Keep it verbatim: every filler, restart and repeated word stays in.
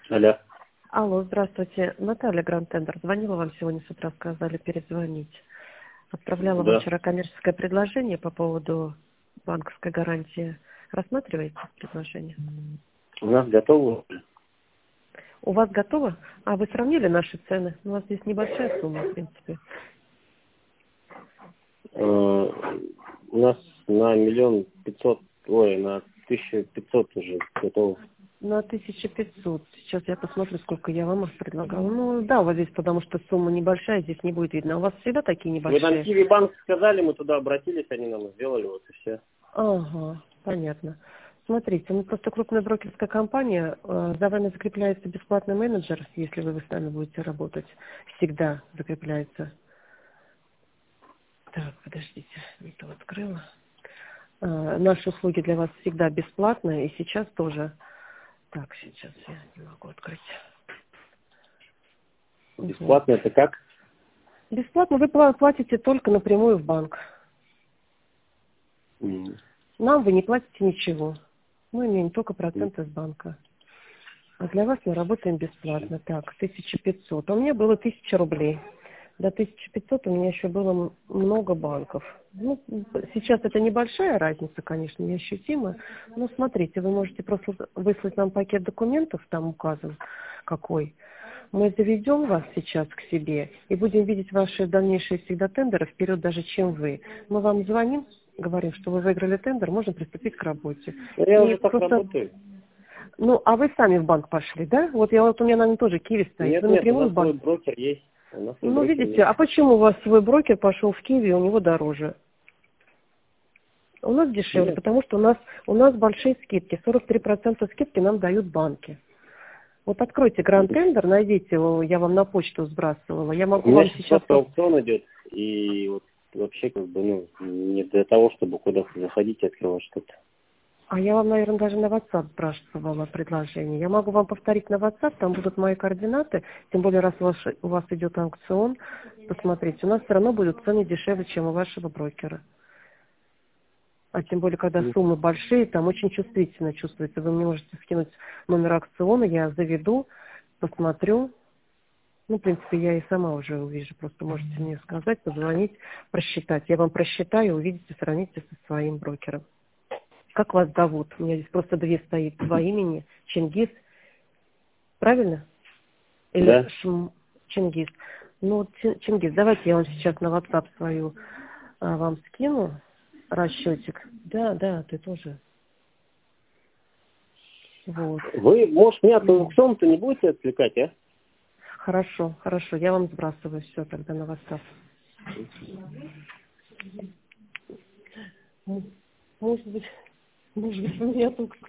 Алло. Алло, здравствуйте. Наталья Гранд-Тендер. Звонила вам сегодня с утра, сказали перезвонить. Отправляла вам Да. вчера коммерческое предложение по поводу банковской гарантии. Рассматриваете предложение? У нас готово. У вас готово? А вы сравнили наши цены? У вас здесь небольшая сумма, в принципе. Э, У нас на миллион пятьсот, ой, на тысячу пятьсот уже готово. На тысячу пятьсот. Сейчас я посмотрю, сколько я вам их предлагала. Ну, да, у вас здесь, потому что сумма небольшая, здесь не будет видно. У вас всегда такие Вы нам небольшие? Киви Банк сказали, мы туда обратились, они нам сделали, вот и все. Ага, понятно. Смотрите, мы просто крупная брокерская компания, э, за вами закрепляется бесплатный менеджер, если вы, вы с нами будете работать, всегда закрепляется. Так, подождите, не то открыла. Э, Наши услуги для вас всегда бесплатные, и сейчас тоже. Так, сейчас я не могу открыть. Вот. Бесплатно это как? Бесплатно вы пла- платите только напрямую в банк. М, Нам вы не платите ничего. Мы имеем только м. проценты с банка. А для вас мы работаем бесплатно. Так, тысяча пятьсот. А у меня было тысяча рублей. До тысячи пятисот у меня еще было м- много банков. Ну, сейчас это небольшая разница, конечно, неощутимая. Но смотрите, вы можете просто выслать нам пакет документов, там указан какой. Мы заведем вас сейчас к себе и будем видеть ваши дальнейшие всегда тендеры вперед даже, чем вы. Мы вам звоним, говорим, что вы выиграли тендер, можно приступить к работе. Ну, я И уже так просто работаю. ну, а вы сами в банк пошли, да? Вот я вот у меня, наверное, тоже Киви стоит. Нет, Вы нет, у напрямую нас в свой банк. брокер есть. У нас свой Ну, брокер видите, есть. а почему у вас свой брокер пошел в Киви, у него дороже? У нас дешевле, Нет. потому что у нас у нас большие скидки. сорок три процента скидки нам дают банки. Вот откройте Гранд Тендер, найдите его, я вам на почту сбрасывала. Я У могу меня вам сейчас сейчас... просто пос- аукцион идет, и вот вообще как бы, ну, не для того, чтобы куда-то заходить и открывать что-то. А я вам, наверное, даже на WhatsApp спрашивала предложение. Я могу вам повторить на WhatsApp, там будут мои координаты. Тем более, раз у вас, у вас идет аукцион, посмотрите, у нас все равно будут цены дешевле, чем у вашего брокера. А тем более, когда М. суммы большие, там очень чувствительно чувствуется. Вы мне можете скинуть номер аукциона, я заведу, посмотрю. Ну, в принципе, я и сама уже увижу. Просто можете мне сказать, позвонить, просчитать. Я вам просчитаю, увидите, сравните со своим брокером. Как вас зовут? У меня здесь просто две стоит. Два имени. Чингис. Правильно? Или Да? Шм... Чингис. Ну, вот, Чин- Чингис, давайте я вам сейчас на WhatsApp свою а, вам скину расчетик. Да, да, ты тоже. Вот. Вы, может, меня от М. аукциона-то не будете отвлекать, а? Хорошо, хорошо. Я вам сбрасываю все тогда на WhatsApp. М, Может быть, может быть, у меня только